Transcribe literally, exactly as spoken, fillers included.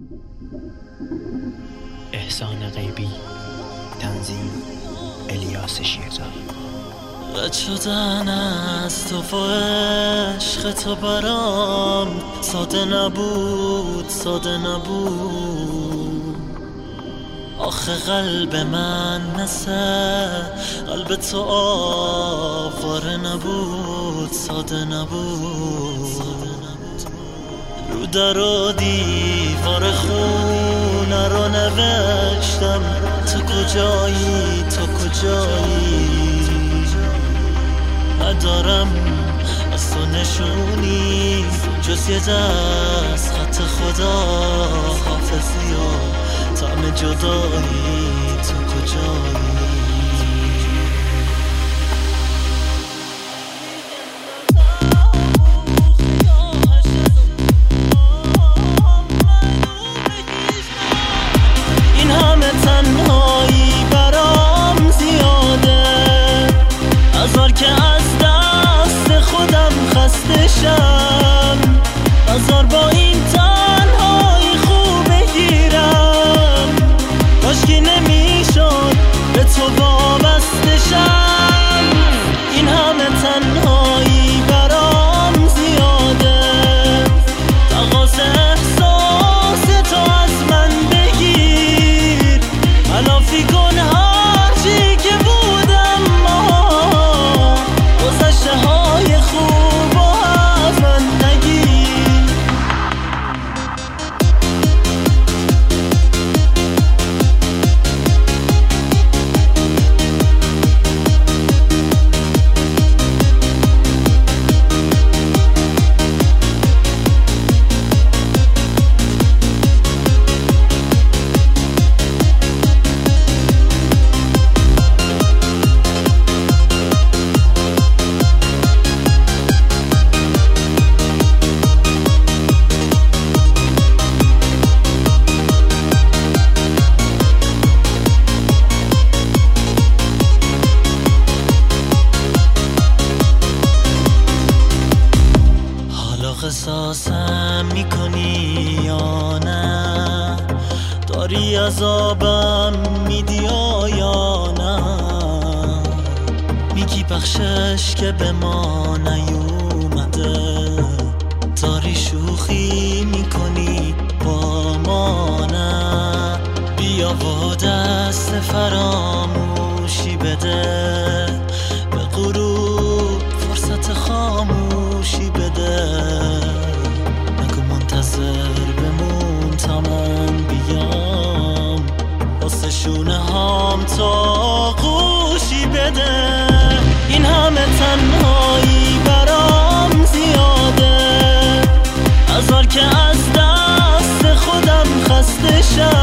احسان غیبی، تنظیم الیاس شیرزایی. رد شدن از تو و عشق تو برام ساده نبود، ساده نبود. آخه قلب من مثل قلب تو آواره نبود، ساده نبود. رو در و دیوار خونه رو نوشتم تو کجایی، تو کجایی. ندارم از تو نشونی جز یه دست خط خدا، حافظی و طعم جدایی، تو کجایی. این همه تنهایی برام زیاده، هزار که از دست خودم خسته شم، هزار با این تنهایی خوب بگیرم. کاشکی نمیشد به تو وابسته شم. این همه تنهایی برام زیاده، تقاص احساس تو از من بگیر. علافی کن هر چی که بودم، ما گذشته های خوب و از من نگیر. قصاصم میکنی یا نه؟ داری عذابم میدی یا نه؟ میگی بخشش که به ما نیومده، داری شوخی میکنی با ما نه؟ بیا و دست فراموشی بده، به غروب فرصت خاموشی بده. بمون تا من بیام، واسه شونه هام تا غوشی بده. این همه تنهایی برام زیاده، هزار که از دست خودم خسته شم،